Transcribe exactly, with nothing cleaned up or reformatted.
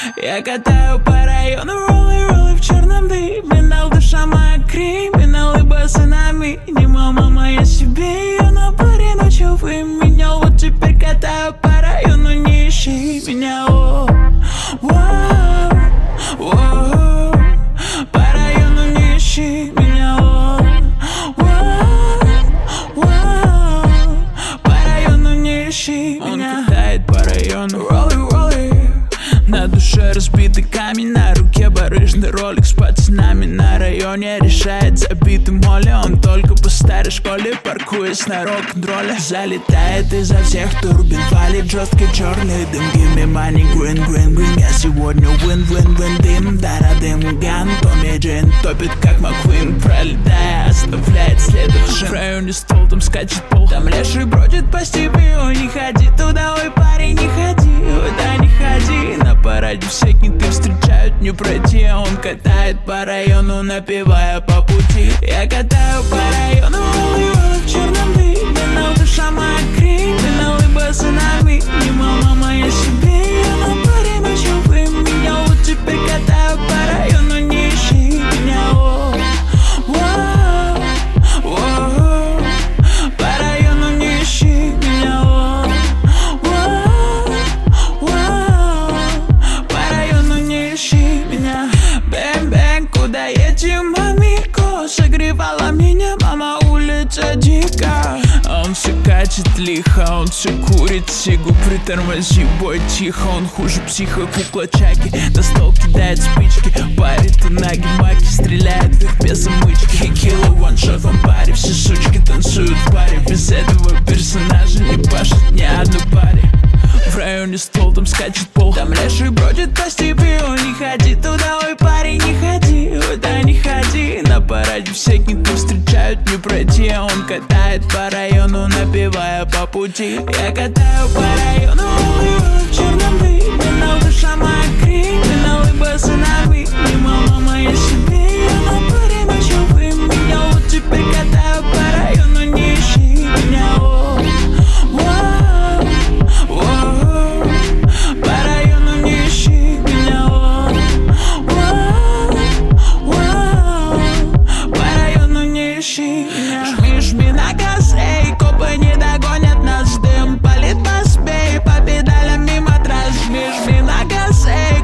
Я катаю по району, роллы, роллы в черном дыме. Дал душа моя криминал, ибо сынами не мама моя себе ее на паре ночью выменял. Вот теперь катаю по району, не ищи меня. О, о, о, по району не ищи меня. О, о, о, по району не ищи меня. Он катает по району, роллы, роллы. На душе разбитый камень, на руке барыжный ролик с пацанами на районе решает забитый моли. Он только по старой школе, паркуясь на рок-н-ролле, залетает изо всех турбин, валит жесткий черный дым. Give me money, green, green, green. Я сегодня win-win-win дым. Дара-дым, ган, Томми Джин топит как Маккуин, пролетая, оставляет следы в шин. В районе стол, там скачет пол, там леший бродит по степи. Ой, не ходи туда, ой, парень, не ходи, ой, да не ходи. На параде все кенты встречают не пройти, а он катает по району, напевая по пути. Я катаю по району, роллы, роллы в черном дыме. Дал душа моя криминал, ибо сынами не мама моя себе я на паре ночью выменял. Вот теперь катаю по району, не ищи меня. О, о, о, по району не ищи меня. О, о, о, по району не ищи меня. Бэм-бэм, куда едем, амиго? Согревала меня мама, улица дика. Он все катит лихо, он все курит сигу. Притормози, бой, тихо, он хуже психа, кукла Чаки. На стол кидает спички, парит и наги маки, стреляет в их без замычки. И кило ваншот в амбаре, все сучки танцуют в паре. Без этого персонажа не пашет ни одной паре. В районе стол, там скачет пол, там леший бродит по степи. Ой, не ходи туда, ой, парень, не ходи, ой, да не ходи. На параде все кенты встречают не пройти, а он катает по району, напевая по пути. Я катаю по району, роллы, роллы в черном дыме. Дал душа моя криминал, ибо сынами не мама моя себе я на паре ночью выменял. Вот теперь катаю по району, не ищи меня. О, о, о, по району не ищи меня. О, о, о, по району не ищи меня. Жми, жми на газ, эй, копы не догонят нас. Дым палит нас, бей, по педалям мимо трасс. Жми, жми на газ, эй,